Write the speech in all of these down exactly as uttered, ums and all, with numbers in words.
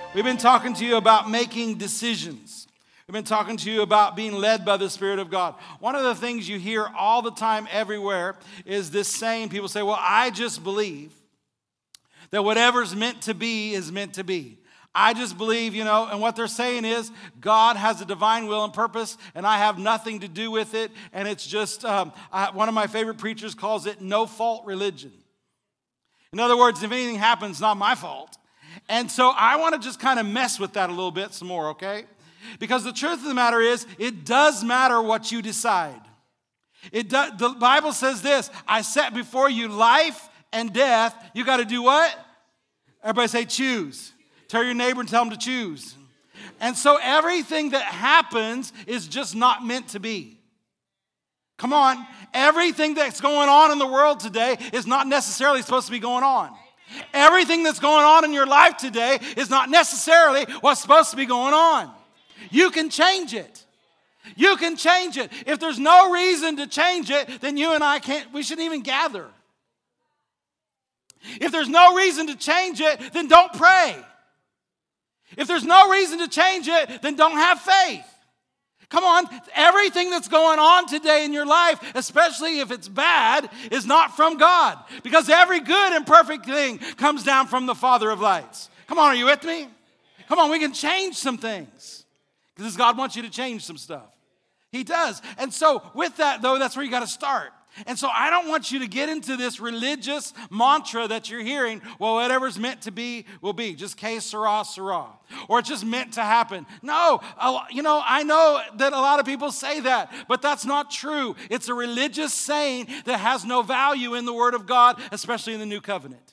We've been talking to you about making decisions. We've been talking to you about being led by the Spirit of God. One of the things you hear all the time everywhere is this saying. People say, well, I just believe that whatever's meant to be is meant to be. I just believe, you know, and what they're saying is God has a divine will and purpose, and I have nothing to do with it. And it's just, um, I, one of my favorite preachers calls it no-fault religion. In other words, if anything happens, it's not my fault. And so I want to just kind of mess with that a little bit some more, okay? Because the truth of the matter is, it does matter what you decide. It do, the Bible says this, I set before you life and death. You got to do what? Everybody say choose. Tell your neighbor and tell them to choose. And so everything that happens is just not meant to be. Come on. Everything that's going on in the world today is not necessarily supposed to be going on. Everything that's going on in your life today is not necessarily what's supposed to be going on. You can change it. You can change it. If there's no reason to change it, then you and I can't, we shouldn't even gather. If there's no reason to change it, then don't pray. If there's no reason to change it, then don't have faith. Come on, everything that's going on today in your life, especially if it's bad, is not from God. Because every good and perfect thing comes down from the Father of lights. Come on, are you with me? Come on, we can change some things. Because God wants you to change some stuff. He does. And so with that, though, that's where you got to start. And so I don't want you to get into this religious mantra that you're hearing, well, whatever's meant to be will be. Just que sera, sera. Or it's just meant to happen. No, you know, I know that a lot of people say that, but that's not true. It's a religious saying that has no value in the Word of God, especially in the New Covenant.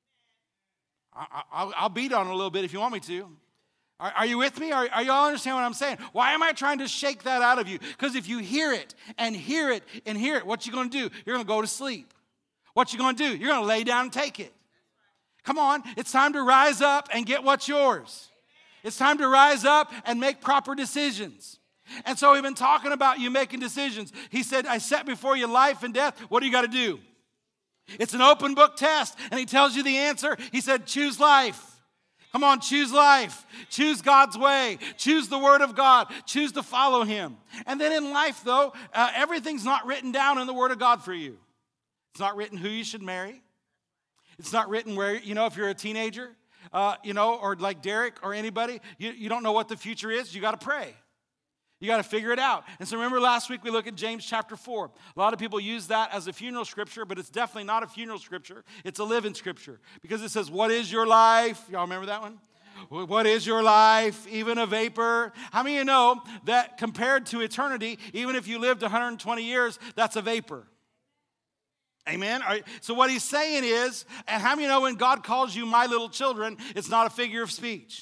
I'll beat on it a little bit if you want me to. Are, are you with me? Are, are you all understand what I'm saying? Why am I trying to shake that out of you? Because if you hear it and hear it and hear it, what you going to do? You're going to go to sleep. What you going to do? You're going to lay down and take it. Come on. It's time to rise up and get what's yours. It's time to rise up and make proper decisions. And so we've been talking about you making decisions. He said, I set before you life and death. What do you got to do? It's an open book test. And he tells you the answer. He said, choose life. Come on, choose life. Choose God's way. Choose the Word of God. Choose to follow Him. And then in life, though, uh, everything's not written down in the Word of God for you. It's not written who you should marry. It's not written where, you know, if you're a teenager, uh, you know, or like Derek or anybody, you, you don't know what the future is. You got to pray. You got to figure it out. And so remember last week we looked at James chapter four. A lot of people use that as a funeral scripture, but it's definitely not a funeral scripture. It's a living scripture because it says, what is your life? Y'all remember that one? What is your life? Even a vapor. How many of you know that compared to eternity, even if you lived one hundred twenty years, that's a vapor? Amen? All right. So what he's saying is, and how many of you know when God calls you my little children, it's not a figure of speech?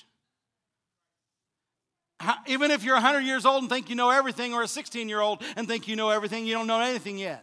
Even if you're one hundred years old and think you know everything, or a sixteen-year-old and think you know everything, you don't know anything yet.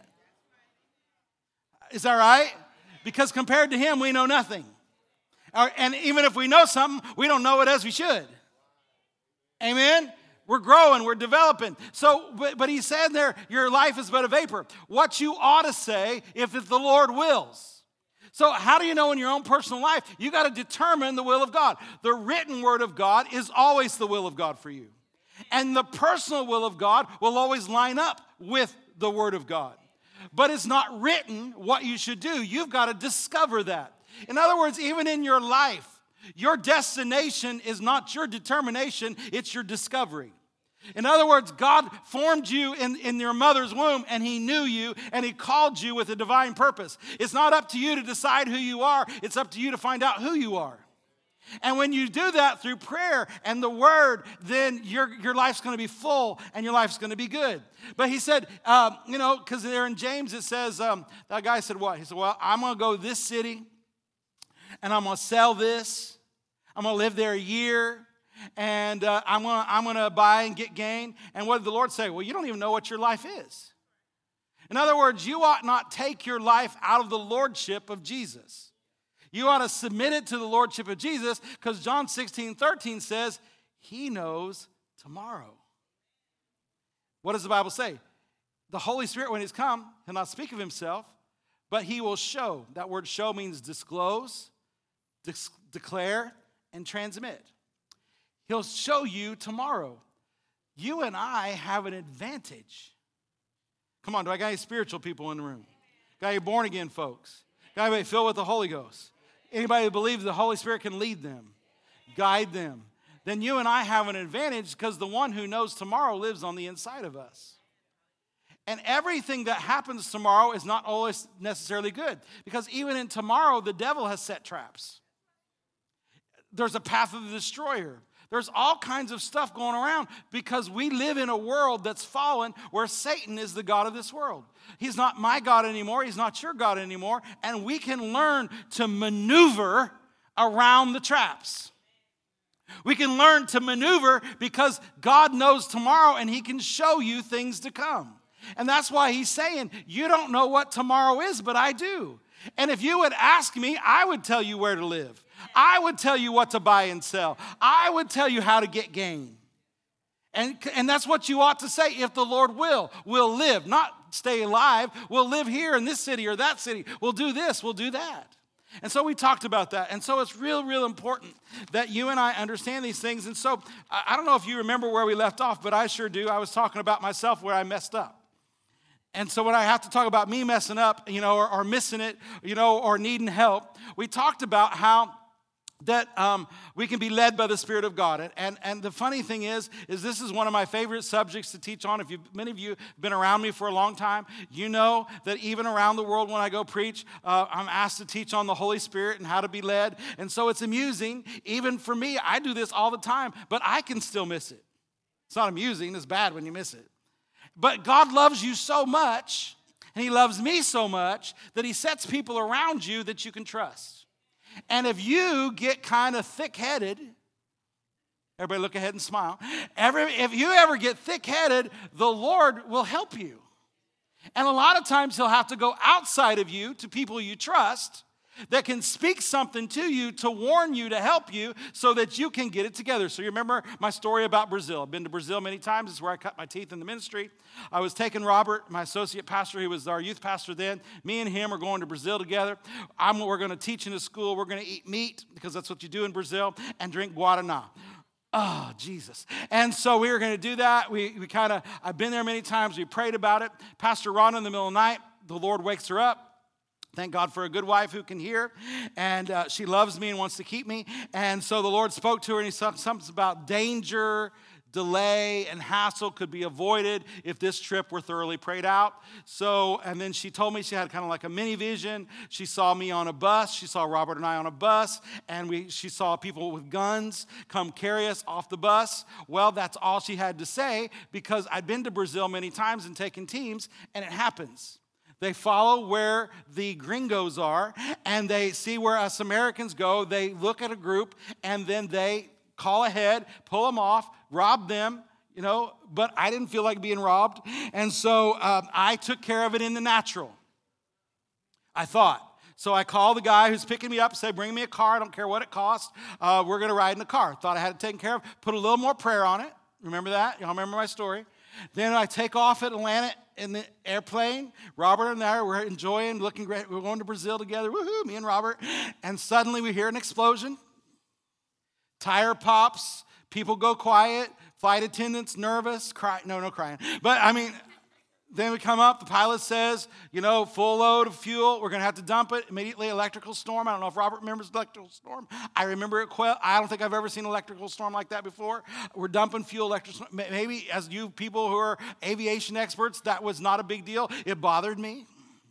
Is that right? Because compared to him, we know nothing. And even if we know something, we don't know it as we should. Amen? We're growing, we're developing. So, but, but he said there, your life is but a vapor. What you ought to say, if, if the Lord wills. So how do you know in your own personal life? You got to determine the will of God. The written word of God is always the will of God for you. And the personal will of God will always line up with the word of God. But it's not written what you should do. You've got to discover that. In other words, even in your life, your destination is not your determination, it's your discovery. In other words, God formed you in, in your mother's womb, and he knew you, and he called you with a divine purpose. It's not up to you to decide who you are. It's up to you to find out who you are. And when you do that through prayer and the word, then your, your life's going to be full, and your life's going to be good. But he said, um, you know, because there in James it says, um, that guy said what? He said, well, I'm going to go to this city, and I'm going to sell this. I'm going to live there a year. And uh, I'm going to I'm gonna buy and get gain. And what did the Lord say? Well, you don't even know what your life is. In other words, you ought not take your life out of the lordship of Jesus. You ought to submit it to the lordship of Jesus, because John sixteen thirteen says, he knows tomorrow. What does the Bible say? The Holy Spirit, when he's come, he'll not speak of himself, but he will show. That word show means disclose, dis- declare, and transmit. He'll show you tomorrow. You and I have an advantage. Come on, do I got any spiritual people in the room? Got any born again folks? Got anybody filled with the Holy Ghost? Anybody who believes the Holy Spirit can lead them, guide them? Then you and I have an advantage because the one who knows tomorrow lives on the inside of us. And everything that happens tomorrow is not always necessarily good, because even in tomorrow, the devil has set traps. There's a path of the destroyer. There's all kinds of stuff going around because we live in a world that's fallen where Satan is the God of this world. He's not my God anymore. He's not your God anymore. And we can learn to maneuver around the traps. We can learn to maneuver because God knows tomorrow and he can show you things to come. And that's why he's saying, you don't know what tomorrow is, but I do. And if you would ask me, I would tell you where to live. I would tell you what to buy and sell. I would tell you how to get gain. And, and that's what you ought to say. If the Lord will, we'll live, not stay alive. We'll live here in this city or that city. We'll do this, we'll do that. And so we talked about that. And so it's real, real important that you and I understand these things. And so I don't know if you remember where we left off, but I sure do. I was talking about myself where I messed up. And so when I have to talk about me messing up, you know, or, or missing it, you know, or needing help, we talked about how that um, we can be led by the Spirit of God. And, and, and the funny thing is, is this is one of my favorite subjects to teach on. If you, many of you have been around me for a long time, you know that even around the world when I go preach, uh, I'm asked to teach on the Holy Spirit and how to be led. And so it's amusing. Even for me, I do this all the time, but I can still miss it. It's not amusing. It's bad when you miss it. But God loves you so much, and he loves me so much, that he sets people around you that you can trust. And if you get kind of thick-headed, everybody look ahead and smile. Every, if you ever get thick-headed, the Lord will help you. And a lot of times he'll have to go outside of you to people you trust that can speak something to you to warn you, to help you, so that you can get it together. So you remember my story about Brazil. I've been to Brazil many times. It's where I cut my teeth in the ministry. I was taking Robert, my associate pastor, who was our youth pastor then. Me and him are going to Brazil together. I'm, we're going to teach in a school. We're going to eat meat, because that's what you do in Brazil, and drink Guaraná. Oh, Jesus. And so we were going to do that. We, we kind of, I've been there many times. We prayed about it. Pastor Ron, in the middle of the night, the Lord wakes her up. Thank God for a good wife who can hear. And uh, she loves me and wants to keep me. And so the Lord spoke to her, and he said something about danger, delay, and hassle could be avoided if this trip were thoroughly prayed out. So, and then she told me she had kind of like a mini vision. She saw me on a bus. She saw Robert and I on a bus. And we, she saw people with guns come carry us off the bus. Well, that's all she had to say, because I'd been to Brazil many times and taken teams, and it happens. They follow where the gringos are, and they see where us Americans go. They look at a group, and then they call ahead, pull them off, rob them, you know, but I didn't feel like being robbed. And so um, I took care of it in the natural, I thought. So I called the guy who's picking me up, said, bring me a car. I don't care what it costs. Uh, we're going to ride in the car. Thought I had it taken care of. Put a little more prayer on it. Remember that? Y'all remember my story? Then I take off at Atlanta in the airplane. Robert and I were enjoying, looking great. We're going to Brazil together. Woohoo, me and Robert. And suddenly we hear an explosion. Tire pops. People go quiet. Flight attendants nervous. Cry. No, no crying. But I mean, then we come up. The pilot says, you know, full load of fuel. We're going to have to dump it. Immediately, electrical storm. I don't know if Robert remembers electrical storm. I remember it well. I don't think I've ever seen an electrical storm like that before. We're dumping fuel, electrical storm. Maybe as you people who are aviation experts, that was not a big deal. It bothered me.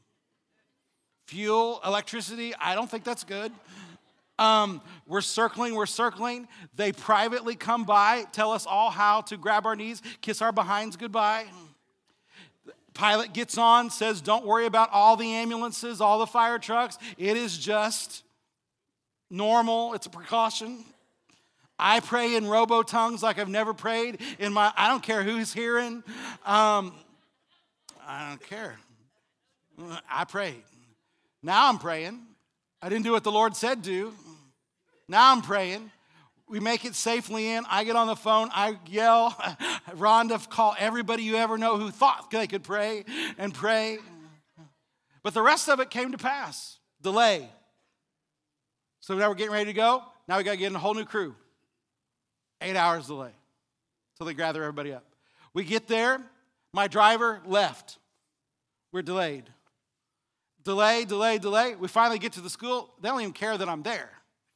Fuel, electricity, I don't think that's good. Um, we're circling, we're circling. They privately come by, tell us all how to grab our knees, kiss our behinds goodbye. Pilot gets on, says, don't worry about all the ambulances, all the fire trucks. It is just normal. It's a precaution. I pray in robo-tongues like I've never prayed in my, I don't care who's hearing. Um, I don't care. I prayed. Now I'm praying. I didn't do what the Lord said do. Now I'm praying. We make it safely in. I get on the phone. I yell. Rhonda, call everybody you ever know who thought they could pray and pray. But the rest of it came to pass. Delay. So now we're getting ready to go. Now we got to get in a whole new crew. Eight hours delay till they gather everybody up. We get there. My driver left. We're delayed. Delay, delay, delay. We finally get to the school. They don't even care that I'm there.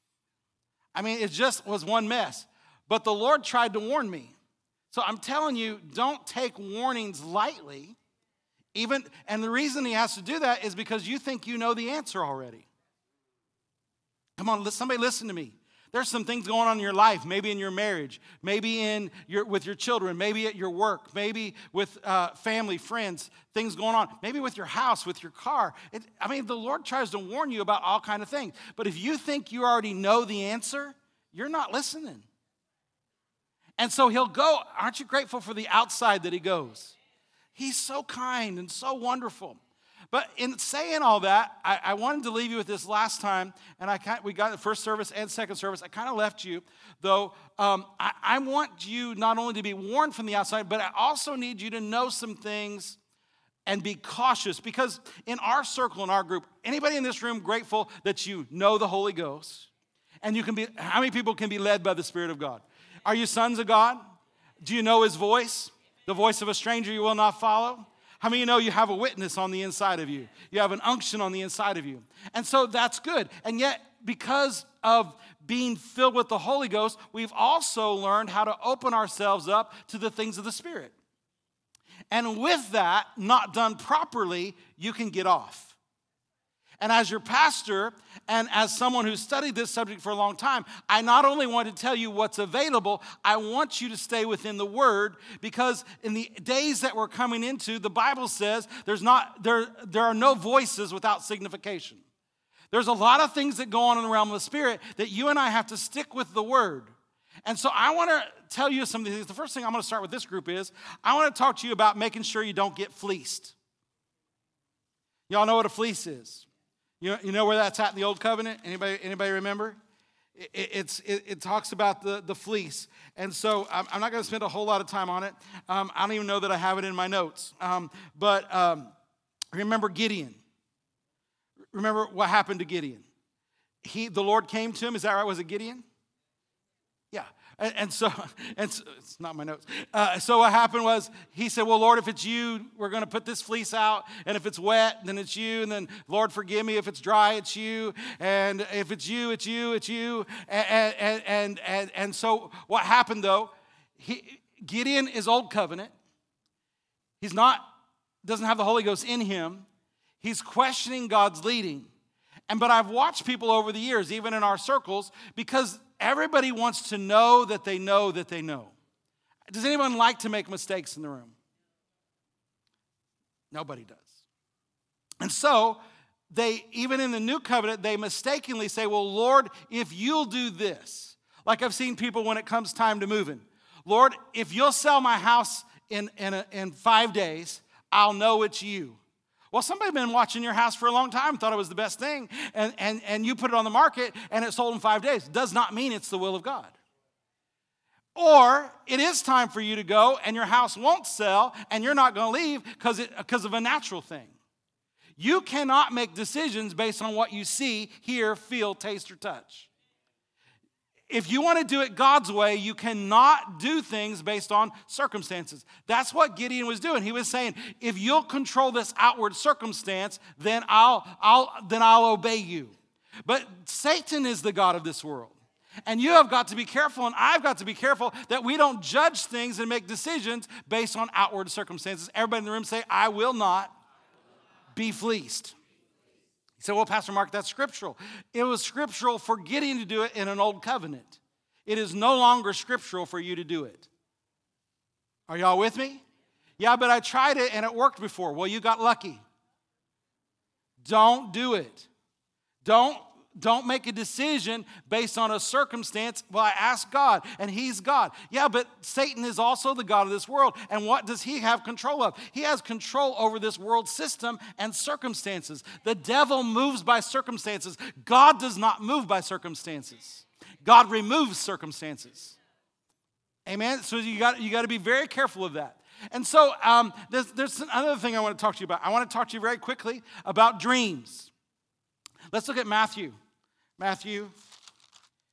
I mean, it just was one mess. But the Lord tried to warn me. So I'm telling you, don't take warnings lightly. Even, and the reason he has to do that is because you think you know the answer already. Come on, somebody listen to me. There's some things going on in your life, maybe in your marriage, maybe in your with your children, maybe at your work, maybe with uh, family, friends, things going on, maybe with your house, with your car. It, I mean, the Lord tries to warn you about all kinds of things. But if you think you already know the answer, you're not listening. And so he'll go. Aren't you grateful for the outside that he goes? He's so kind and so wonderful. But in saying all that, I, I wanted to leave you with this last time, and I kind, we got the first service and second service. I kind of left you, though. Um, I, I want you not only to be warned from the outside, but I also need you to know some things and be cautious. Because in our circle, in our group, anybody in this room grateful that you know the Holy Ghost? And you can be, how many people can be led by the Spirit of God? Are you sons of God? Do you know his voice? The voice of a stranger you will not follow? How many of you know you have a witness on the inside of you? You have an unction on the inside of you. And so that's good. And yet, because of being filled with the Holy Ghost, we've also learned how to open ourselves up to the things of the Spirit. And with that, not done properly, you can get off. And as your pastor and as someone who's studied this subject for a long time, I not only want to tell you what's available, I want you to stay within the Word, because in the days that we're coming into, the Bible says there's not there, there are no voices without signification. There's a lot of things that go on in the realm of the Spirit that you and I have to stick with the Word. And so I want to tell you some of these things. The first thing I'm going to start with this group is I want to talk to you about making sure you don't get fleeced. Y'all know what a fleece is. You know, you know where that's at in the Old Covenant? Anybody, anybody remember? It, it's, it, it talks about the, the fleece. And so I'm, I'm not going to spend a whole lot of time on it. Um, I don't even know that I have it in my notes. Um, but um, remember Gideon. Remember what happened to Gideon. He, the Lord came to him. Is that right? Was it Gideon? Yeah. And, and so, and so, it's not my notes. Uh, so what happened was he said, well, Lord, if it's you, we're going to put this fleece out. And if it's wet, then it's you. And then, Lord, forgive me. If it's dry, it's you. And if it's you, it's you, it's you. And, and, and, and, and so what happened, though, he, Gideon is old covenant. He's not, doesn't have the Holy Ghost in him. He's questioning God's leading. And but I've watched people over the years, even in our circles, because everybody wants to know that they know that they know. Does anyone like to make mistakes in the room? Nobody does. And so, they, even in the new covenant, they mistakenly say, well, Lord, if you'll do this. Like I've seen people when it comes time to moving. Lord, if you'll sell my house in, in, a, in five days, I'll know it's you. Well, somebody's been watching your house for a long time, thought it was the best thing, and, and, and you put it on the market, and it sold in five days. Does not mean it's the will of God. Or it is time for you to go, and your house won't sell, and you're not going to leave because because of a natural thing. You cannot make decisions based on what you see, hear, feel, taste, or touch. If you want to do it God's way, you cannot do things based on circumstances. That's what Gideon was doing. He was saying, if you'll control this outward circumstance, then I'll, I'll, then I'll obey you. But Satan is the god of this world. And you have got to be careful, and I've got to be careful that we don't judge things and make decisions based on outward circumstances. Everybody in the room say, I will not be fleeced. He said, well, Pastor Mark, that's scriptural. It was scriptural for Gideon to do it in an old covenant. It is no longer scriptural for you to do it. Are y'all with me? Yeah, but I tried it and it worked before. Well, you got lucky. Don't do it. Don't, don't make a decision based on a circumstance. Well, I asked God, and he's God. Yeah, but Satan is also the god of this world. And what does he have control of? He has control over this world system and circumstances. The devil moves by circumstances. God does not move by circumstances. God removes circumstances. Amen? So you got, you got to be very careful of that. And so um, there's, there's another thing I want to talk to you about. I want to talk to you very quickly about dreams. Let's look at Matthew. Matthew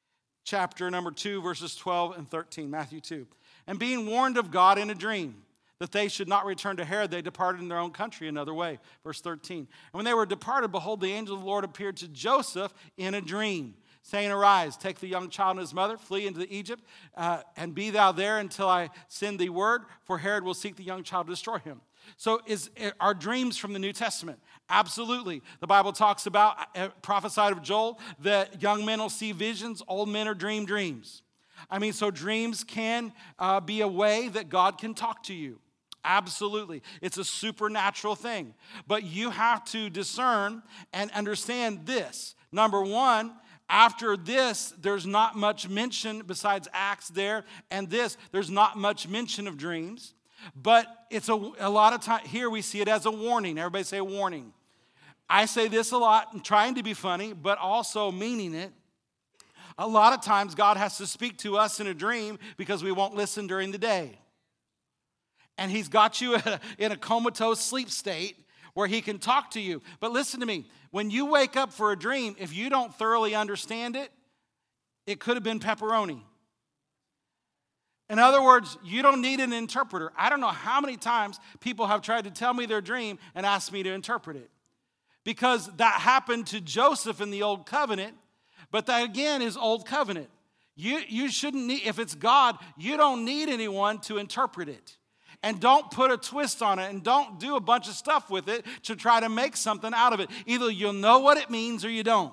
chapter number two, verses twelve and thirteen, Matthew two. And being warned of God in a dream, that they should not return to Herod, they departed in their own country another way. Verse thirteen. And when they were departed, behold, the angel of the Lord appeared to Joseph in a dream, saying, Arise, take the young child and his mother, flee into Egypt, uh, and be thou there until I send thee word, for Herod will seek the young child to destroy him. So is are dreams from the New Testament? Absolutely. The Bible talks about, uh, prophesied of Joel, that young men will see visions, old men will dream dreams. I mean, so dreams can uh, be a way that God can talk to you. Absolutely. It's a supernatural thing. But you have to discern and understand this. Number one, after this, there's not much mention besides Acts there, and this, there's not much mention of dreams. But it's a, a lot of time, here we see it as a warning. Everybody say warning. I say this a lot, trying to be funny, but also meaning it. A lot of times God has to speak to us in a dream because we won't listen during the day. And he's got you in a comatose sleep state where he can talk to you. But listen to me, when you wake up for a dream, if you don't thoroughly understand it, it could have been pepperoni. In other words, you don't need an interpreter. I don't know how many times people have tried to tell me their dream and asked me to interpret it. Because that happened to Joseph in the Old Covenant, but that again is Old Covenant. You, you shouldn't need, if it's God, you don't need anyone to interpret it. And don't put a twist on it and don't do a bunch of stuff with it to try to make something out of it. Either you'll know what it means or you don't.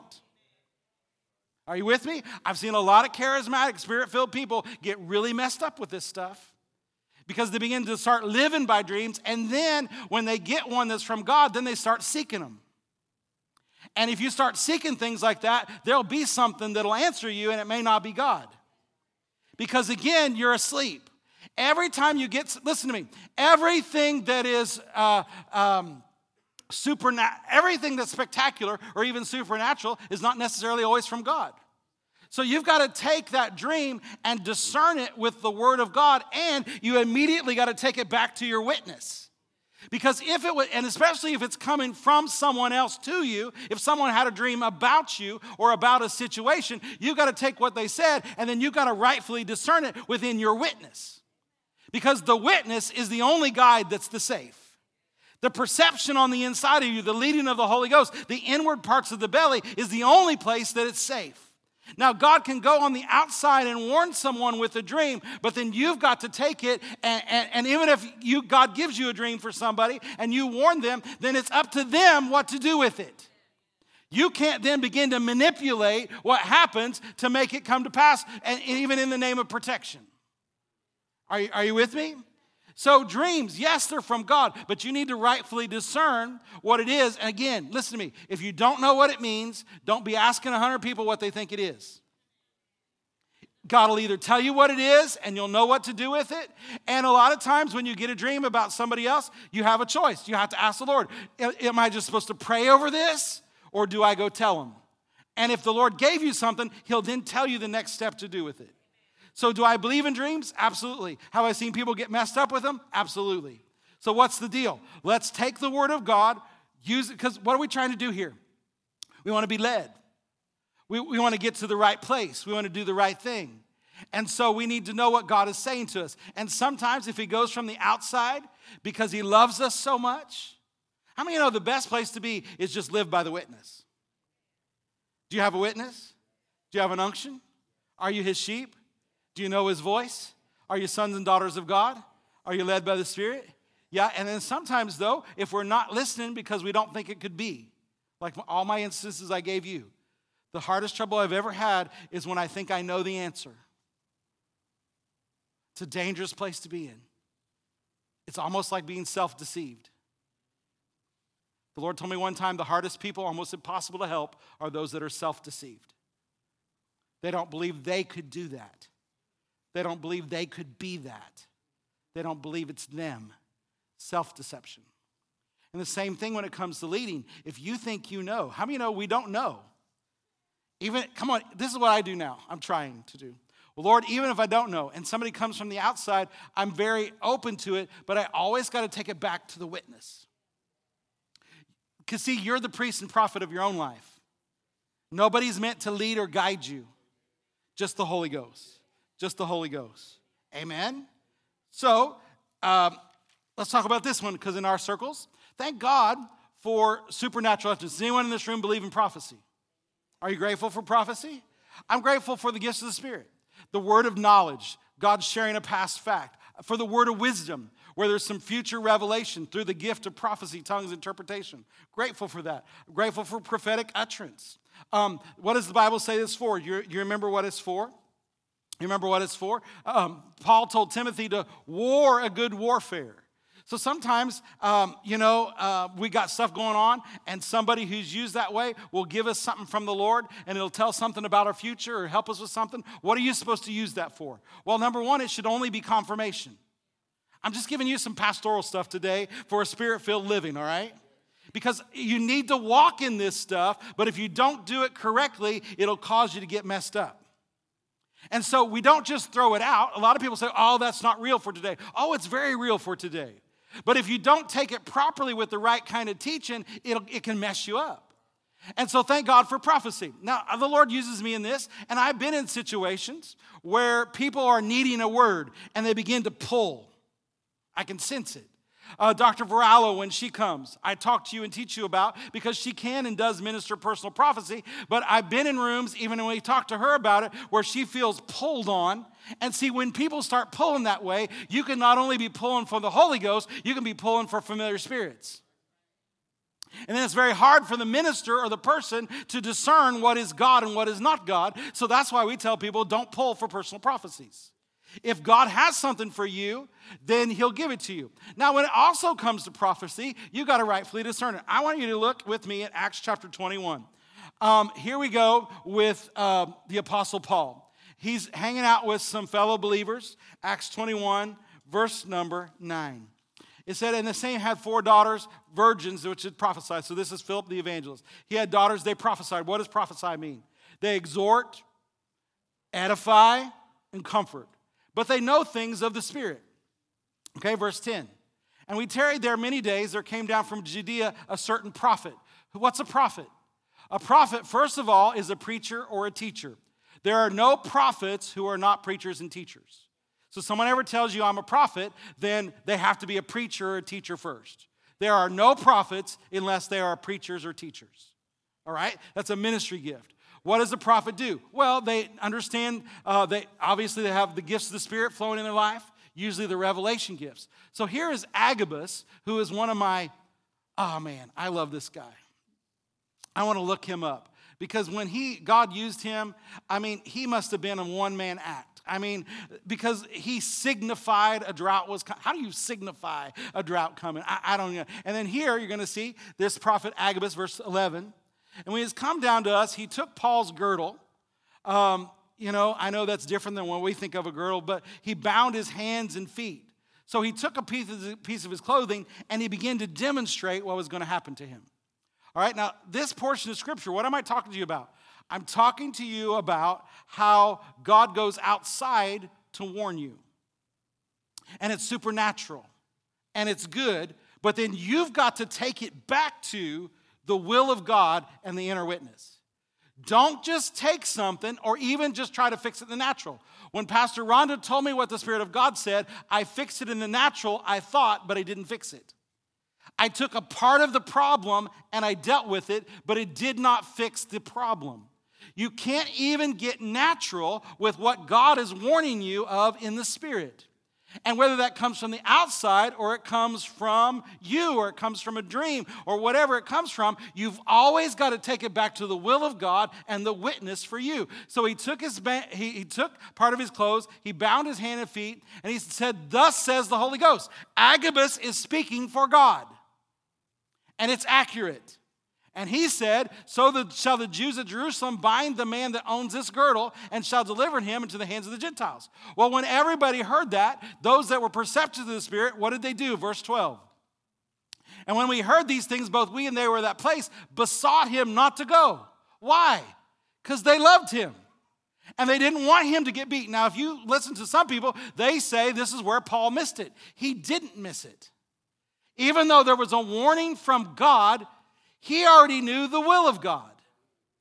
Are you with me? I've seen a lot of charismatic, spirit-filled people get really messed up with this stuff because they begin to start living by dreams, and then when they get one that's from God, then they start seeking them. And if you start seeking things like that, there'll be something that'll answer you, and it may not be God. Because again, you're asleep. Every time you get, listen to me, everything that is uh, um, supernatural, everything that's spectacular or even supernatural is not necessarily always from God. So you've got to take that dream and discern it with the Word of God, and you immediately got to take it back to your witness. Because if it was, and especially if it's coming from someone else to you, if someone had a dream about you or about a situation, you've got to take what they said and then you've got to rightfully discern it within your witness. Because the witness is the only guide that's the safe. The perception on the inside of you, the leading of the Holy Ghost, the inward parts of the belly is the only place that it's safe. Now, God can go on the outside and warn someone with a dream, but then you've got to take it, and, and, and even if you, God gives you a dream for somebody and you warn them, then it's up to them what to do with it. You can't then begin to manipulate what happens to make it come to pass, and, and even in the name of protection. Are you, are you with me? So dreams, yes, they're from God, but you need to rightfully discern what it is. And again, listen to me. If you don't know what it means, don't be asking a hundred people what they think it is. God will either tell you what it is and you'll know what to do with it. And a lot of times when you get a dream about somebody else, you have a choice. You have to ask the Lord, am I just supposed to pray over this or do I go tell him? And if the Lord gave you something, he'll then tell you the next step to do with it. So do I believe in dreams? Absolutely. Have I seen people get messed up with them? Absolutely. So what's the deal? Let's take the Word of God, use it, because what are we trying to do here? We want to be led. We, we want to get to the right place. We want to do the right thing. And so we need to know what God is saying to us. And sometimes if he goes from the outside because he loves us so much, how many of you know the best place to be is just live by the witness? Do you have a witness? Do you have an unction? Are you his sheep? Do you know his voice? Are you sons and daughters of God? Are you led by the Spirit? Yeah, and then sometimes, though, if we're not listening because we don't think it could be, like all my instances I gave you, the hardest trouble I've ever had is when I think I know the answer. It's a dangerous place to be in. It's almost like being self-deceived. The Lord told me one time the hardest people, almost impossible to help, are those that are self-deceived. They don't believe they could do that. They don't believe they could be that. They don't believe it's them. Self-deception. And the same thing when it comes to leading. If you think you know, how many know we don't know? Even, come on, this is what I do now. I'm trying to do. Well, Lord, even if I don't know, and somebody comes from the outside, I'm very open to it, but I always got to take it back to the witness. Because see, you're the priest and prophet of your own life. Nobody's meant to lead or guide you. Just the Holy Ghost. Just the Holy Ghost. Amen? So, um, let's talk about this one, because in our circles, thank God for supernatural utterance. Does anyone in this room believe in prophecy? Are you grateful for prophecy? I'm grateful for the gifts of the Spirit. The word of knowledge, God sharing a past fact. For the word of wisdom, where there's some future revelation through the gift of prophecy, tongues, interpretation. Grateful for that. Grateful for prophetic utterance. Um, what does the Bible say this for? You, you remember what it's for? You remember what it's for? Um, Paul told Timothy to war a good warfare. So sometimes, um, you know, uh, we got stuff going on, and somebody who's used that way will give us something from the Lord, and it'll tell something about our future or help us with something. What are you supposed to use that for? Well, number one, it should only be confirmation. I'm just giving you some pastoral stuff today for a spirit-filled living, all right? Because you need to walk in this stuff, but if you don't do it correctly, it'll cause you to get messed up. And so we don't just throw it out. A lot of people say, oh, that's not real for today. Oh, it's very real for today. But if you don't take it properly with the right kind of teaching, it'll, it can mess you up. And so thank God for prophecy. Now, the Lord uses me in this, and I've been in situations where people are needing a word, and they begin to pull. I can sense it. Uh, Doctor Varallo, when she comes, I talk to you and teach you about, because she can and does minister personal prophecy, but I've been in rooms, even when we talk to her about it, where she feels pulled on. And see, when people start pulling that way, you can not only be pulling from the Holy Ghost, you can be pulling for familiar spirits. And then it's very hard for the minister or the person to discern what is God and what is not God. So that's why we tell people, don't pull for personal prophecies. If God has something for you, then he'll give it to you. Now, when it also comes to prophecy, you got to rightfully discern it. I want you to look with me at Acts chapter twenty-one. Um, here we go with uh, the Apostle Paul. He's hanging out with some fellow believers. Acts twenty-one, verse number nine. It said, and the same had four daughters, virgins, which had prophesied. So this is Philip the evangelist. He had daughters, they prophesied. What does prophesy mean? They exhort, edify, and comfort. But they know things of the Spirit. Okay, verse ten. And we tarried there many days. There came down from Judea a certain prophet. What's a prophet? A prophet, first of all, is a preacher or a teacher. There are no prophets who are not preachers and teachers. So someone ever tells you I'm a prophet, then they have to be a preacher or a teacher first. There are no prophets unless they are preachers or teachers. All right? That's a ministry gift. What does a prophet do? Well, they understand, uh, they obviously they have the gifts of the Spirit flowing in their life, usually the revelation gifts. So here is Agabus, who is one of my, oh man, I love this guy. I want to look him up. Because when he, God used him, I mean, he must have been a one-man act. I mean, because he signified a drought was coming. How do you signify a drought coming? I, I don't know. And then here you're going to see this prophet Agabus, verse eleven. And when he's come down to us, he took Paul's girdle. Um, you know, I know that's different than when we think of a girdle, but he bound his hands and feet. So he took a piece of, piece of his clothing and he began to demonstrate what was going to happen to him. All right, now this portion of Scripture, what am I talking to you about? I'm talking to you about how God goes outside to warn you. And it's supernatural. And it's good. But then you've got to take it back to the will of God and the inner witness. Don't just take something or even just try to fix it in the natural. When Pastor Rhonda told me what the Spirit of God said, I fixed it in the natural, I thought, but I didn't fix it. I took a part of the problem and I dealt with it, but it did not fix the problem. You can't even get natural with what God is warning you of in the Spirit. And whether that comes from the outside or it comes from you or it comes from a dream or whatever it comes from, you've always got to take it back to the will of God and the witness for you. So he took his ba- he, he took part of his clothes, he bound his hand and feet, and he said, thus says the Holy Ghost. Agabus is speaking for God. And it's accurate. And he said, so the, shall the Jews at Jerusalem bind the man that owns this girdle and shall deliver him into the hands of the Gentiles. Well, when everybody heard that, those that were perceptive of the Spirit, what did they do? Verse twelve. And when we heard these things, both we and they were at that place, besought him not to go. Why? Because they loved him. And they didn't want him to get beat. Now, if you listen to some people, they say this is where Paul missed it. He didn't miss it. Even though there was a warning from God, he already knew the will of God.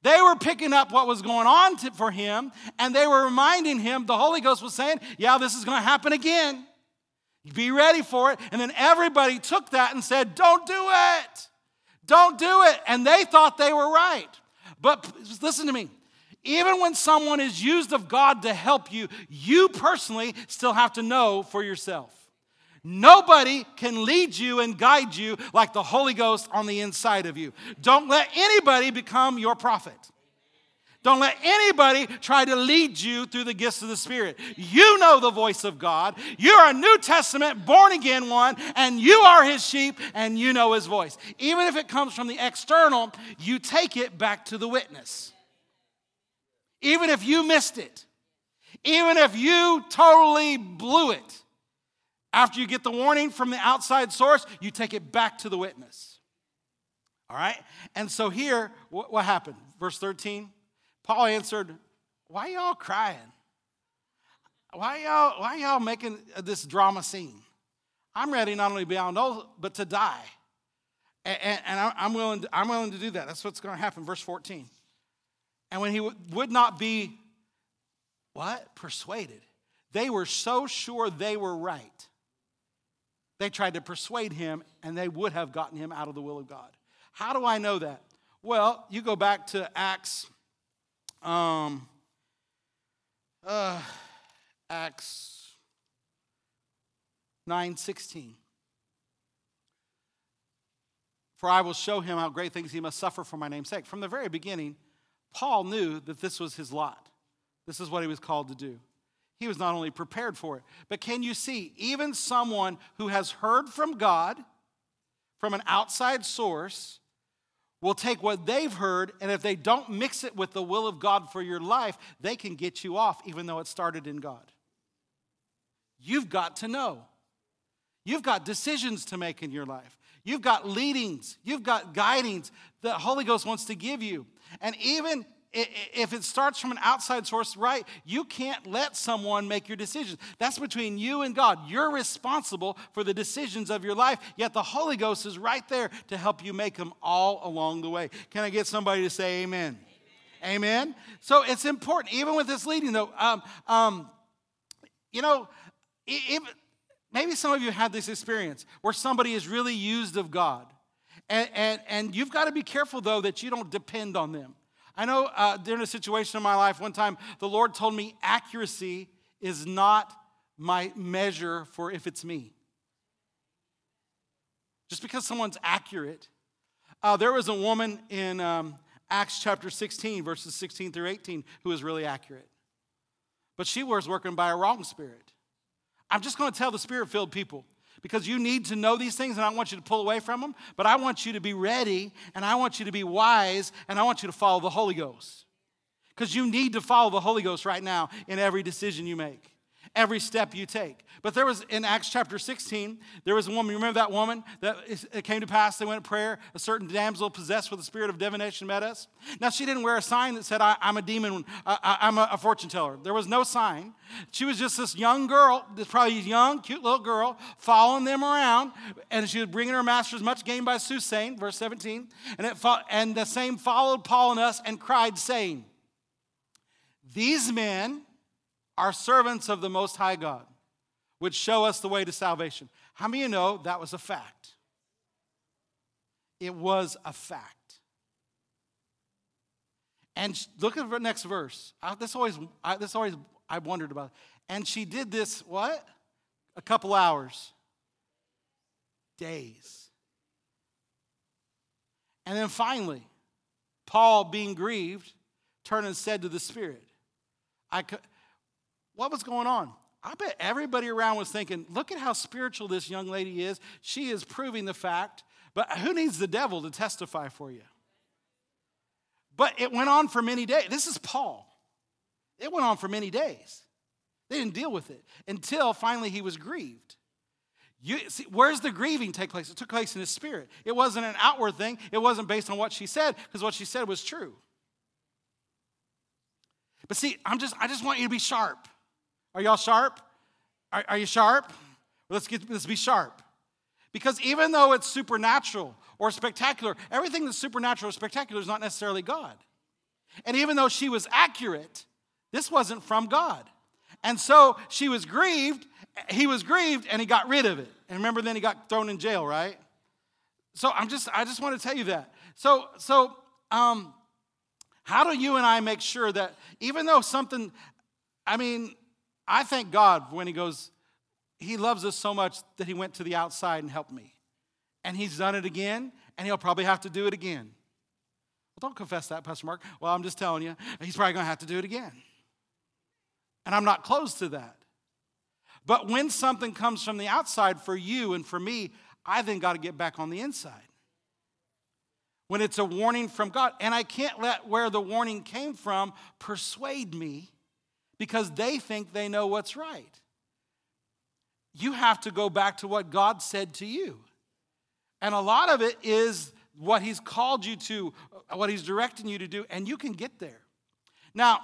They were picking up what was going on to, for him, and they were reminding him, the Holy Ghost was saying, yeah, this is going to happen again. Be ready for it. And then everybody took that and said, don't do it. Don't do it. And they thought they were right. But listen to me. Even when someone is used of God to help you, you personally still have to know for yourself. Nobody can lead you and guide you like the Holy Ghost on the inside of you. Don't let anybody become your prophet. Don't let anybody try to lead you through the gifts of the Spirit. You know the voice of God. You're a New Testament, born-again one, and you are His sheep, and you know His voice. Even if it comes from the external, you take it back to the witness. Even if you missed it. Even if you totally blew it. After you get the warning from the outside source, you take it back to the witness. All right? And so here, what, what happened? Verse thirteen, Paul answered, why y'all crying? Why y'all, why y'all making this drama scene? I'm ready not only to be on oath, but to die. And, and, and I'm, willing to, I'm willing to do that. That's what's going to happen. Verse fourteen. And when he w- would not be, what? Persuaded. They were so sure they were right. They tried to persuade him, and they would have gotten him out of the will of God. How do I know that? Well, you go back to Acts, um, uh, Acts nine sixteen. For I will show him how great things he must suffer for my name's sake. From the very beginning, Paul knew that this was his lot. This is what he was called to do. He was not only prepared for it, but can you see, even someone who has heard from God, from an outside source, will take what they've heard, and if they don't mix it with the will of God for your life, they can get you off, even though it started in God. You've got to know. You've got decisions to make in your life. You've got leadings. You've got guidings the Holy Ghost wants to give you. And even if it starts from an outside source, right, you can't let someone make your decisions. That's between you and God. You're responsible for the decisions of your life, yet the Holy Ghost is right there to help you make them all along the way. Can I get somebody to say amen? Amen. Amen? So it's important, even with this leading, though. Um, um, you know, if, maybe some of you had this experience where somebody is really used of God. And, and, and you've got to be careful, though, that you don't depend on them. I know uh, during a situation in my life, one time, the Lord told me accuracy is not my measure for if it's me. Just because someone's accurate. Uh, there was a woman in um, Acts chapter sixteen, verses sixteen through eighteen, who was really accurate. But she was working by a wrong spirit. I'm just going to tell the spirit-filled people, because you need to know these things, and I don't want you to pull away from them, but I want you to be ready, and I want you to be wise, and I want you to follow the Holy Ghost. Because you need to follow the Holy Ghost right now in every decision you make, every step you take. But there was, in Acts chapter sixteen, there was a woman, you remember that woman that it came to pass, they went to prayer, a certain damsel possessed with the spirit of divination met us. Now, she didn't wear a sign that said, I, I'm a demon, I, I, I'm a, a fortune teller. There was no sign. She was just this young girl, this probably young, cute little girl, following them around, and she was bringing her masters much gain by soothsaying, verse seventeen, and, it fo- and the same followed Paul and us and cried, saying, these men are servants of the Most High God, which show us the way to salvation. How many of you know that was a fact? It was a fact. And look at the next verse. I, this always, I, this always, I wondered about. And she did this, what? A couple hours. Days. And then finally, Paul, being grieved, turned and said to the Spirit, I could... What was going on? I bet everybody around was thinking, look at how spiritual this young lady is. She is proving the fact. But who needs the devil to testify for you? But it went on for many days. This is Paul. It went on for many days. They didn't deal with it until finally he was grieved. You, see, where's the grieving take place? It took place in his spirit. It wasn't an outward thing. It wasn't based on what she said, because what she said was true. But see, I'm just, I just want you to be sharp. Are y'all sharp? Are, are you sharp? Well, let's get let's be sharp. Because even though it's supernatural or spectacular, everything that's supernatural or spectacular is not necessarily God. And even though she was accurate, this wasn't from God. And so she was grieved. He was grieved, and he got rid of it. And remember, then he got thrown in jail, right? So I'm just, I just want to tell you that. So, so, um, how do you and I make sure that even though something, I mean, I thank God when he goes, he loves us so much that he went to the outside and helped me. And he's done it again, and he'll probably have to do it again. Well, don't confess that, Pastor Mark. Well, I'm just telling you, he's probably going to have to do it again. And I'm not close to that. But when something comes from the outside for you and for me, I then got to get back on the inside. When it's a warning from God, and I can't let where the warning came from persuade me because they think they know what's right. You have to go back to what God said to you. And a lot of it is what he's called you to, what he's directing you to do, and you can get there. Now,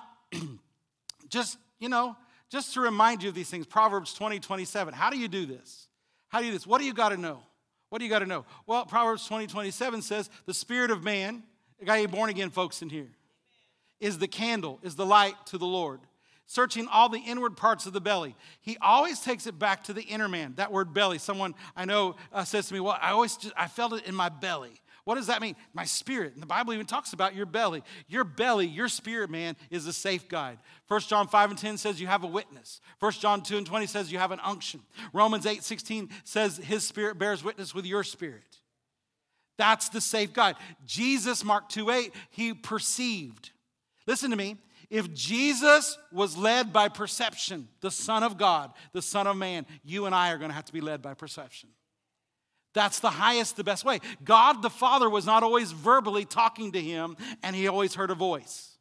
just, you know, just to remind you of these things, Proverbs twenty, twenty-seven. How do you do this? How do you do this? What do you got to know? What do you got to know? Well, Proverbs twenty, twenty-seven says, the spirit of man, the guy born again folks in here, is the candle, is the light to the Lord, searching all the inward parts of the belly. He always takes it back to the inner man. That word belly, someone I know uh, says to me, well, I always just, I felt it in my belly. What does that mean? My spirit. And the Bible even talks about your belly. Your belly, your spirit, man, is a safe guide. First John five and ten says you have a witness. First John two and twenty says you have an unction. Romans eight sixteen says his spirit bears witness with your spirit. That's the safe guide. Jesus, Mark two eight, he perceived. Listen to me. If Jesus was led by perception, the Son of God, the Son of Man, you and I are going to have to be led by perception. That's the highest, the best way. God the Father was not always verbally talking to him, and he always heard a voice.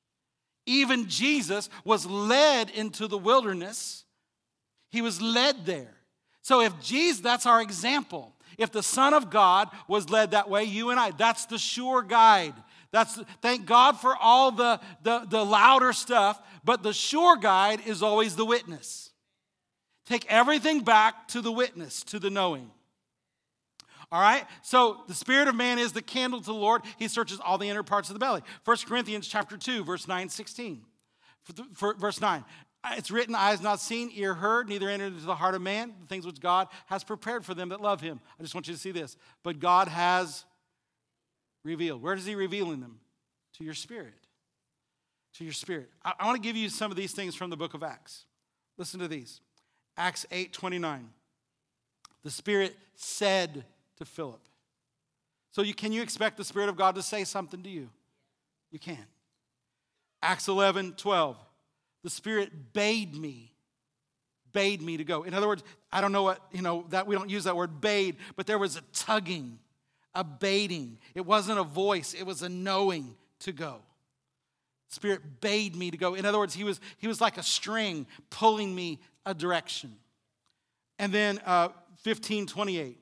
Even Jesus was led into the wilderness. He was led there. So if Jesus, that's our example. If the Son of God was led that way, you and I, that's the sure guide. That's, thank God for all the, the, the louder stuff, but the sure guide is always the witness. Take everything back to the witness, to the knowing. All right? So the spirit of man is the candle to the Lord. He searches all the inner parts of the belly. First Corinthians chapter two, verse nine, sixteen. For the, for verse nine. It's written, eye has not seen, ear heard, neither entered into the heart of man, the things which God has prepared for them that love him. I just want you to see this. But God has revealed. Where is he revealing them? To your spirit. To your spirit. I, I want to give you some of these things from the book of Acts. Listen to these. Acts eight twenty-nine. The Spirit said to Philip. So you, can you expect the Spirit of God to say something to you? You can. Acts eleven twelve. The Spirit bade me. Bade me to go. In other words, I don't know what, you know, that we don't use that word bade, but there was a tugging, a baiting. It wasn't a voice, it was a knowing to go. Spirit bade me to go. In other words, he was, he was like a string pulling me a direction. And then uh, fifteen twenty-eight.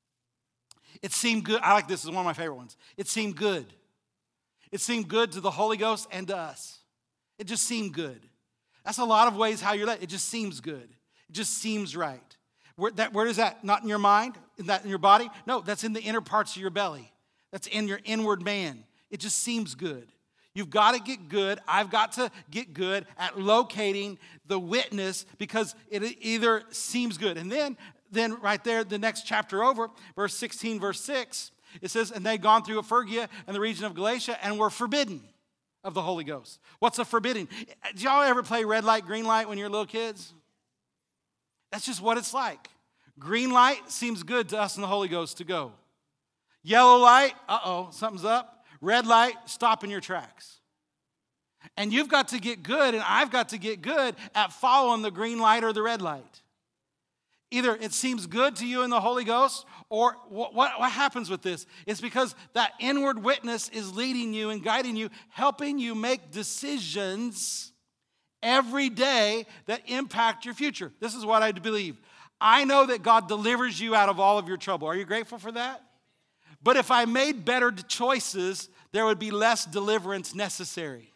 It seemed good. I like this. This is one of my favorite ones. It seemed good. It seemed good to the Holy Ghost and to us. It just seemed good. That's a lot of ways how you're led. It just seems good. It just seems right. Where, that, where is that? Not in your mind? Is that in your body? No, that's in the inner parts of your belly. That's in your inward man. It just seems good. You've got to get good. I've got to get good at locating the witness because it either seems good. And then, then right there, the next chapter over, verse sixteen, verse six, it says, and they'd gone through Phrygia and the region of Galatia and were forbidden of the Holy Ghost. What's a forbidding? Did y'all ever play red light, green light when you're little kids? That's just what it's like. Green light seems good to us in the Holy Ghost to go. Yellow light, uh-oh, something's up. Red light, stop in your tracks. And you've got to get good, and I've got to get good at following the green light or the red light. Either it seems good to you in the Holy Ghost, or what, what, what happens with this? It's because that inward witness is leading you and guiding you, helping you make decisions every day that impact your future. This is what I believe. I know that God delivers you out of all of your trouble. Are you grateful for that? But if I made better choices, there would be less deliverance necessary.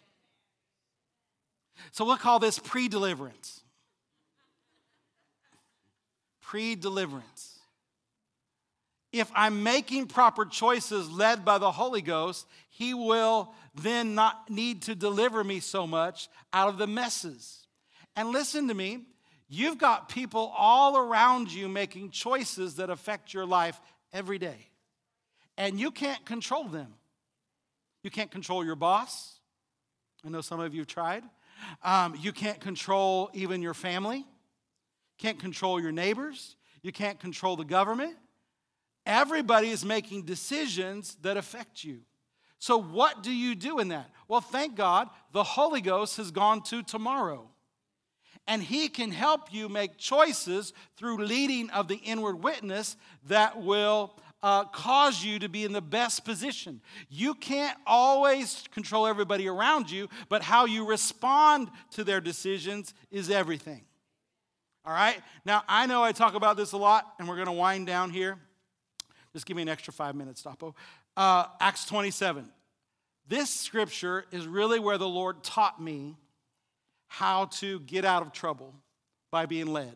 So we'll call this pre-deliverance. Pre-deliverance. if I'm making proper choices led by the Holy Ghost, he will then not need to deliver me so much out of the messes. And listen to me, you've got people all around you making choices that affect your life every day. And you can't control them. You can't control your boss. I know some of you have tried. Um, you can't control even your family. Can't control your neighbors. You can't control the government. Everybody is making decisions that affect you. So what do you do in that? Well, thank God, the Holy Ghost has gone to tomorrow. And he can help you make choices through leading of the inward witness that will uh, cause you to be in the best position. You can't always control everybody around you, but how you respond to their decisions is everything. All right? Now, I know I talk about this a lot, and we're going to wind down here. Just give me an extra five minutes, Stoppo. Uh, Acts twenty-seven. This scripture is really where the Lord taught me how to get out of trouble by being led.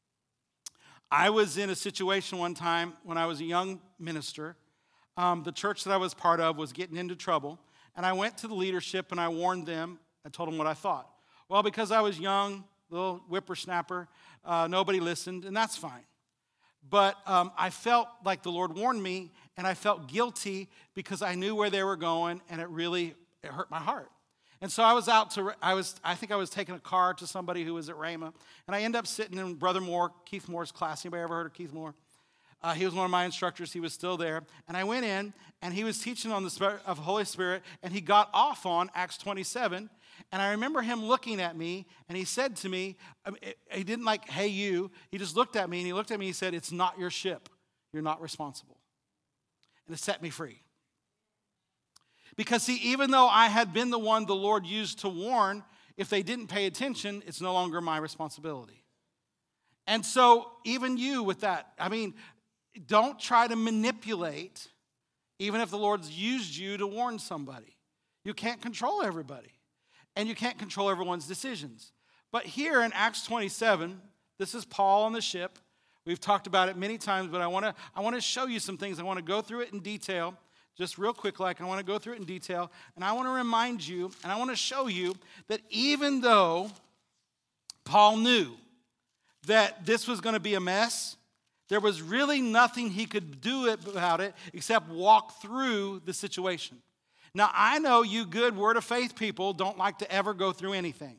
I was in a situation one time when I was a young minister. Um, the church that I was part of was getting into trouble, and I went to the leadership and I warned them. I told them what I thought. Well, because I was young, little whippersnapper, uh, nobody listened, and that's fine. But um, I felt like the Lord warned me, and I felt guilty because I knew where they were going, and it really it hurt my heart. And so I was out to, I was, I think I was taking a car to somebody who was at Rhema, and I ended up sitting in Brother Moore, Keith Moore's class. Anybody ever heard of Keith Moore? Uh, he was one of my instructors. He was still there. And I went in, and he was teaching on the Spirit of the Holy Spirit, and he got off on Acts twenty-seven. And I remember him looking at me, and he said to me, he didn't like, hey, you. He just looked at me, and he looked at me, and he said, it's not your ship. You're not responsible. And it set me free. Because, see, even though I had been the one the Lord used to warn, if they didn't pay attention, it's no longer my responsibility. And so, even you with that, I mean, don't try to manipulate, even if the Lord's used you to warn somebody. You can't control everybody. And you can't control everyone's decisions. But here in Acts twenty-seven, this is Paul on the ship. We've talked about it many times, but I want to I want to show you some things. I want to go through it in detail, just real quick like. I want to go through it in detail, and I want to remind you, and I want to show you that even though Paul knew that this was going to be a mess, there was really nothing he could do about it except walk through the situation. Now, I know you good Word of Faith people don't like to ever go through anything.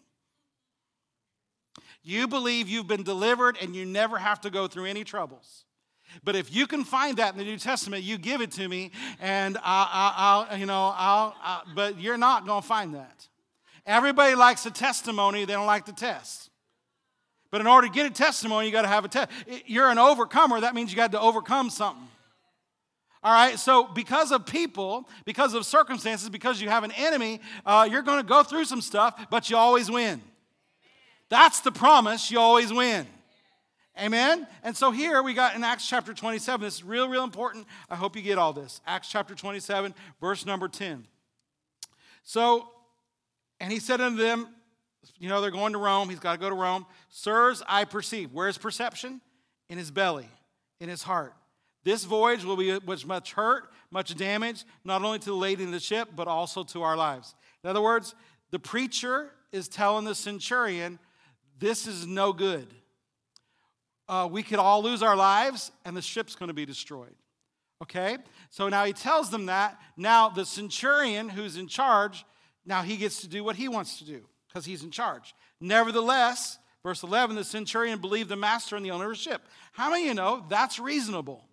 You believe you've been delivered and you never have to go through any troubles. But if you can find that in the New Testament, you give it to me, and I'll, I'll you know, I'll, I'll, but you're not going to find that. Everybody likes a testimony; they don't like the test. But in order to get a testimony, you got to have a test. You're an overcomer. That means you got to overcome something. All right, so because of people, because of circumstances, because you have an enemy, uh, you're going to go through some stuff, but you always win. That's the promise, you always win. Amen? And so here we got in Acts chapter twenty-seven, this is real, real important. I hope you get all this. Acts chapter twenty-seven, verse number ten. So, and he said unto them, you know, they're going to Rome. He's got to go to Rome. Sirs, I perceive. Where's perception? In his belly, in his heart. This voyage will be much hurt, much damage, not only to the lady in the ship, but also to our lives. In other words, the preacher is telling the centurion, this is no good. Uh, we could all lose our lives, and the ship's going to be destroyed. Okay? So now he tells them that. Now the centurion who's in charge, now he gets to do what he wants to do, because he's in charge. Nevertheless, verse eleven, the centurion believed the master and the owner of the ship. How many of you know that's reasonable?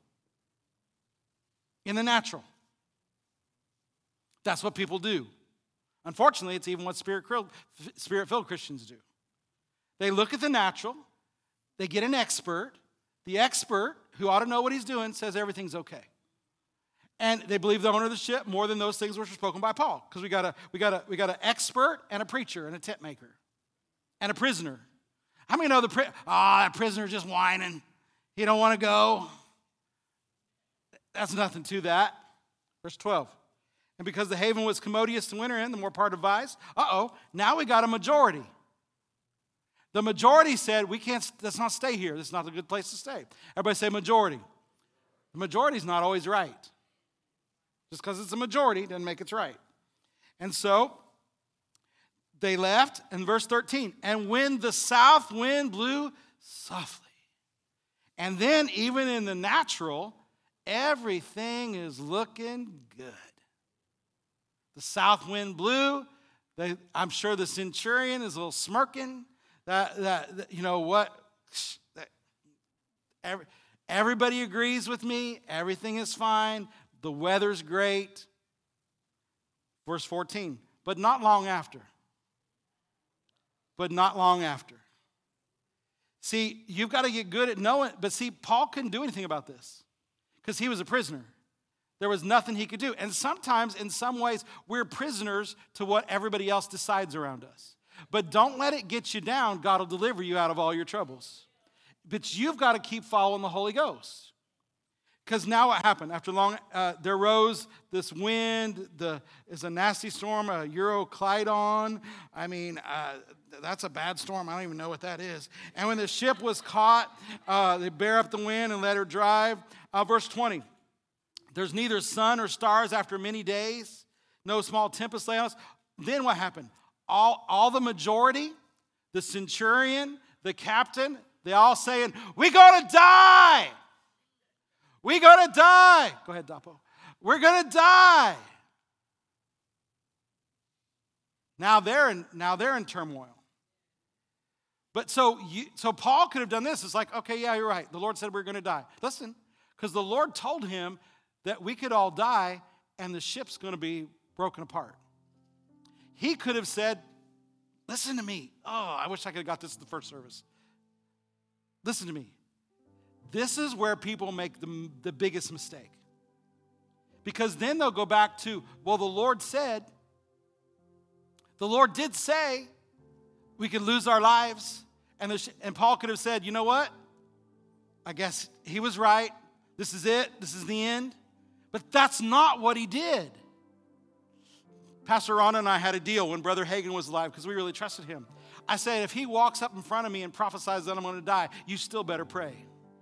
In the natural. That's what people do. Unfortunately, it's even what Spirit-filled Christians do. They look at the natural, they get an expert, the expert, who ought to know what he's doing, says everything's okay. And they believe the owner of the ship more than those things which were spoken by Paul. Because we got a we got a we got an expert and a preacher and a tent maker and a prisoner. How many know the pri- ah, that prisoner's just whining. He don't want to go. That's nothing to that. Verse twelve. And because the haven was commodious to winter in, the more part advised, uh-oh, now we got a majority. The majority said, we can't, let's not stay here. This is not a good place to stay. Everybody say majority. The majority is not always right. Just because it's a majority doesn't make it right. And so they left, in verse thirteen, and when the south wind blew softly. And then even in the natural, everything is looking good. The south wind blew. They, I'm sure the centurion is a little smirking. That, that, that you know what? That, every, everybody agrees with me. Everything is fine. The weather's great. Verse fourteen. But not long after. But not long after. See, you've got to get good at knowing. But see, Paul couldn't do anything about this because he was a prisoner. There was nothing he could do. And sometimes, in some ways, we're prisoners to what everybody else decides around us. But don't let it get you down. God will deliver you out of all your troubles. But you've got to keep following the Holy Ghost. Because now what happened? After long, uh, there rose this wind. The is a nasty storm, a Euroclydon. I mean, uh, that's a bad storm. I don't even know what that is. And when the ship was caught, uh, they bear up the wind and let her drive. Uh, verse twenty. There's neither sun or stars after many days. No small tempest lay on us. Then what happened? All, all the majority, the centurion, the captain, they all saying, "We're going to die. We're going to die." Go ahead, Dapo. We're going to die. Now they're in, now they're in turmoil. But so, you, so Paul could have done this. It's like, okay, yeah, you're right. The Lord said we're going to die. Listen, because the Lord told him that we could all die and the ship's going to be broken apart. He could have said, listen to me. Oh, I wish I could have got this in the first service. Listen to me. This is where people make the, the biggest mistake. Because then they'll go back to, well, the Lord said, the Lord did say we could lose our lives. And, the, and Paul could have said, you know what? I guess he was right. This is it. This is the end. But that's not what he did. Pastor Ron and I had a deal when Brother Hagin was alive because we really trusted him. I said, if he walks up in front of me and prophesies that I'm going to die, you still better pray.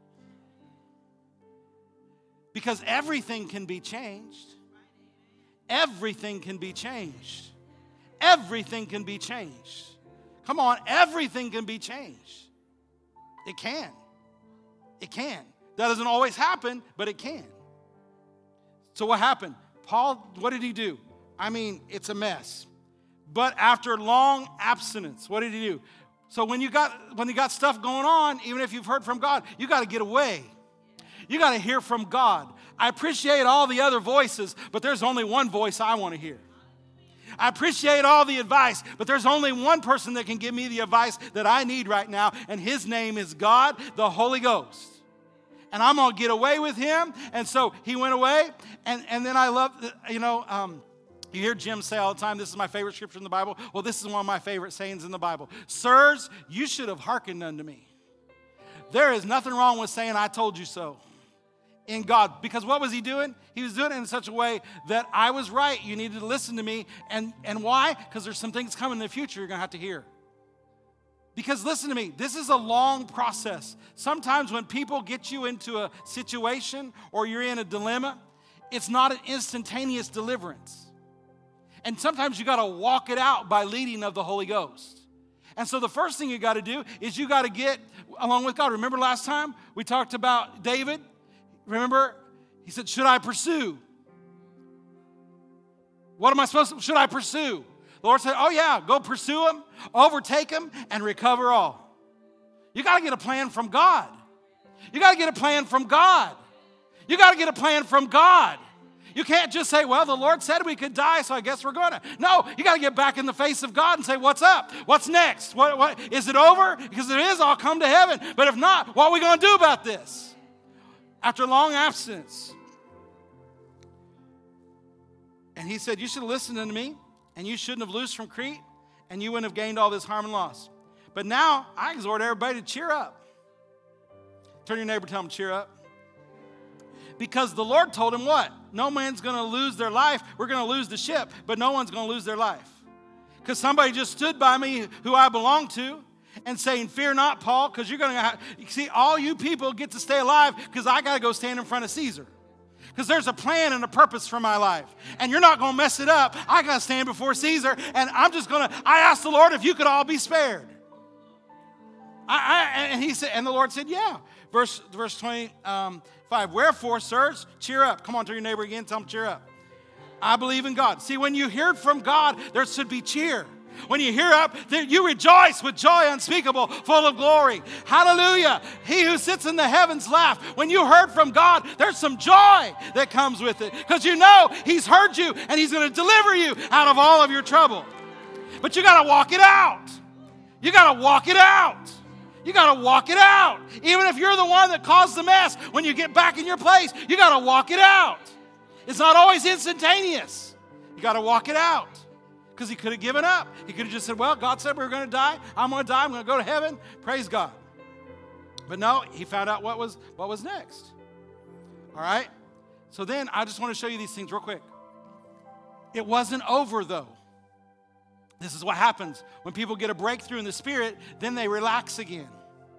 Because everything can be changed. Everything can be changed. Everything can be changed. Come on, everything can be changed. It can. It can. That doesn't always happen, but it can. So what happened? Paul, what did he do? I mean, it's a mess. But after long abstinence, what did he do? So when you got when you got stuff going on, even if you've heard from God, you got to get away. You got to hear from God. I appreciate all the other voices, but there's only one voice I want to hear. I appreciate all the advice, but there's only one person that can give me the advice that I need right now, and his name is God, the Holy Ghost. And I'm going to get away with him. And so he went away. And, and then I love, you know, um, you hear Jim say all the time, this is my favorite scripture in the Bible. Well, this is one of my favorite sayings in the Bible. Sirs, you should have hearkened unto me. There is nothing wrong with saying, I told you so. In God. Because what was he doing? He was doing it in such a way that I was right. You needed to listen to me. And, and why? Because there's some things coming in the future you're going to have to hear. Because listen to me, this is a long process. Sometimes when people get you into a situation or you're in a dilemma, it's not an instantaneous deliverance. And sometimes you got to walk it out by leading of the Holy Ghost. And so the first thing you got to do is you got to get along with God. Remember last time we talked about David? Remember? He said, should I pursue? What am I supposed to, should I pursue? The Lord said, oh yeah, go pursue him, overtake him, and recover all. You got to get a plan from God. You got to get a plan from God. You got to get a plan from God. You can't just say, well, the Lord said we could die, so I guess we're going to. No, you got to get back in the face of God and say, what's up? What's next? What, what, is it over? Because if it is, I'll come to heaven. But if not, what are we going to do about this? After long abstinence. And he said, you should have listened unto me. And you shouldn't have loosed from Crete, and you wouldn't have gained all this harm and loss. But now, I exhort everybody to cheer up. Turn your neighbor, tell him, cheer up. Because the Lord told him what? No man's going to lose their life. We're going to lose the ship, but no one's going to lose their life. Because somebody just stood by me who I belong to, and saying, fear not, Paul, because you're going to have, see, all you people get to stay alive because I got to go stand in front of Caesar. Because there's a plan and a purpose for my life. And you're not going to mess it up. I got to stand before Caesar, and I'm just going to, I asked the Lord if you could all be spared. I, I, and he said, and the Lord said, yeah. Verse, verse twenty-five, wherefore, sirs, cheer up. Come on to your neighbor again, tell him cheer up. I believe in God. See, when you hear from God, there should be cheer. When you hear up, you rejoice with joy unspeakable, full of glory. Hallelujah. He who sits in the heavens laugh. When you heard from God, there's some joy that comes with it. Because you know He's heard you and He's going to deliver you out of all of your trouble. But you got to walk it out. You got to walk it out. You got to walk it out. Even if you're the one that caused the mess, when you get back in your place, you got to walk it out. It's not always instantaneous. You got to walk it out. Because he could have given up. He could have just said, well, God said we were going to die. I'm going to die. I'm going to go to heaven. Praise God. But no, he found out what was, what was next. All right? So then I just want to show you these things real quick. It wasn't over, though. This is what happens. When people get a breakthrough in the Spirit, then they relax again.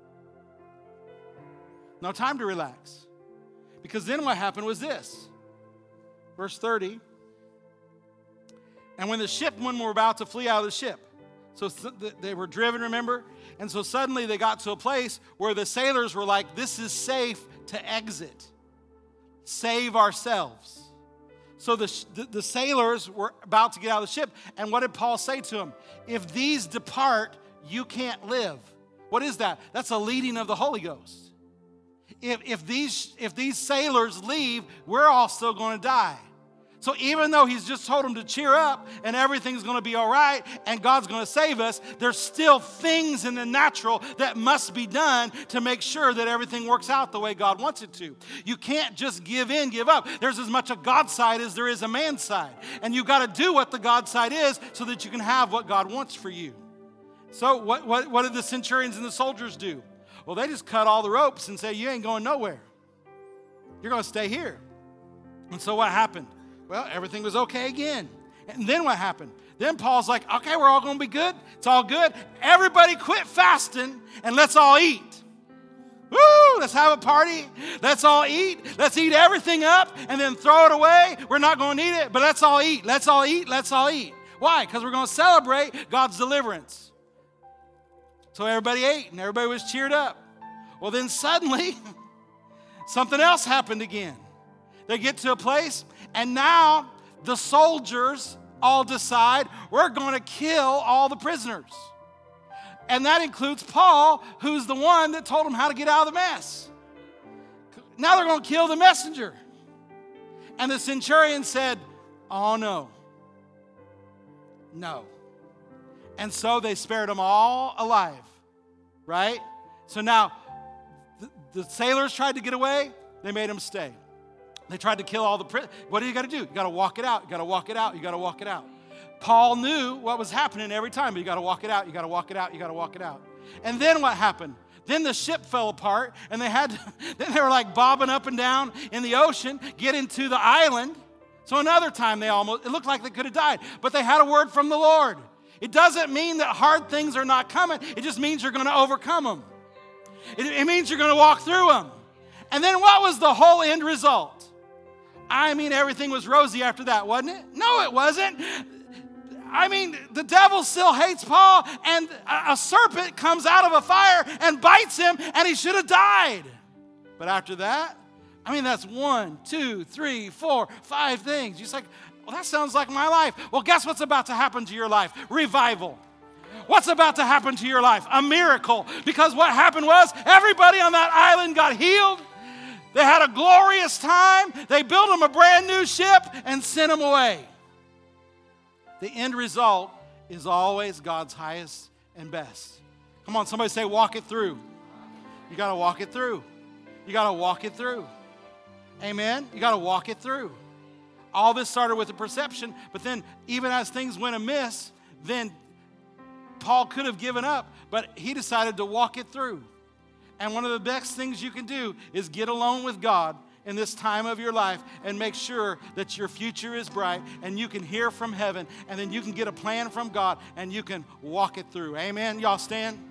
No time to relax. Because then what happened was this. Verse thirty. And when the shipmen were about to flee out of the ship, so they were driven, remember? And so suddenly they got to a place where the sailors were like, this is safe to exit. Save ourselves. So the, the, the sailors were about to get out of the ship. And what did Paul say to them? If these depart, you can't live. What is that? That's a leading of the Holy Ghost. If, if, these, if these sailors leave, we're all still going to die. So even though he's just told them to cheer up and everything's going to be all right and God's going to save us, there's still things in the natural that must be done to make sure that everything works out the way God wants it to. You can't just give in, give up. There's as much a God side as there is a man side. And you've got to do what the God side is so that you can have what God wants for you. So what, what, what did the centurions and the soldiers do? Well, they just cut all the ropes and say, you ain't going nowhere. You're going to stay here. And so what happened? Well, everything was okay again. And then what happened? Then Paul's like, okay, we're all going to be good. It's all good. Everybody quit fasting and let's all eat. Woo, let's have a party. Let's all eat. Let's eat everything up and then throw it away. We're not going to need it, but let's all eat. Let's all eat. Let's all eat. Why? Because we're going to celebrate God's deliverance. So everybody ate and everybody was cheered up. Well, then suddenly something else happened again. They get to a place, and now the soldiers all decide we're going to kill all the prisoners. And that includes Paul, who's the one that told them how to get out of the mess. Now they're going to kill the messenger. And the centurion said, oh no, no. And so they spared them all alive, right? So now the, the sailors tried to get away, they made them stay. They tried to kill all the prisoners. What do you got to do? You got to walk it out. You got to walk it out. You got to walk it out. Paul knew what was happening every time, but you got to walk it out. You got to walk it out. You got to walk it out. And then what happened? Then the ship fell apart, and they had to, then they were like bobbing up and down in the ocean, getting to the island. So another time they almost, it looked like they could have died, but they had a word from the Lord. It doesn't mean that hard things are not coming. It just means you're going to overcome them. It, it means you're going to walk through them. And then what was the whole end result? I mean, everything was rosy after that, wasn't it? No, it wasn't. I mean, the devil still hates Paul, and a serpent comes out of a fire and bites him, and he should have died. But after that, I mean, that's one, two, three, four, five things. You're just like, well, that sounds like my life. Well, guess what's about to happen to your life? Revival. What's about to happen to your life? A miracle. Because what happened was everybody on that island got healed. They had a glorious time. They built them a brand new ship and sent them away. The end result is always God's highest and best. Come on, somebody say, walk it through. You got to walk it through. You got to walk it through. Amen? You got to walk it through. All this started with a perception, but then even as things went amiss, then Paul could have given up, but he decided to walk it through. And one of the best things you can do is get alone with God in this time of your life and make sure that your future is bright and you can hear from heaven, and then you can get a plan from God and you can walk it through. Amen? Y'all stand.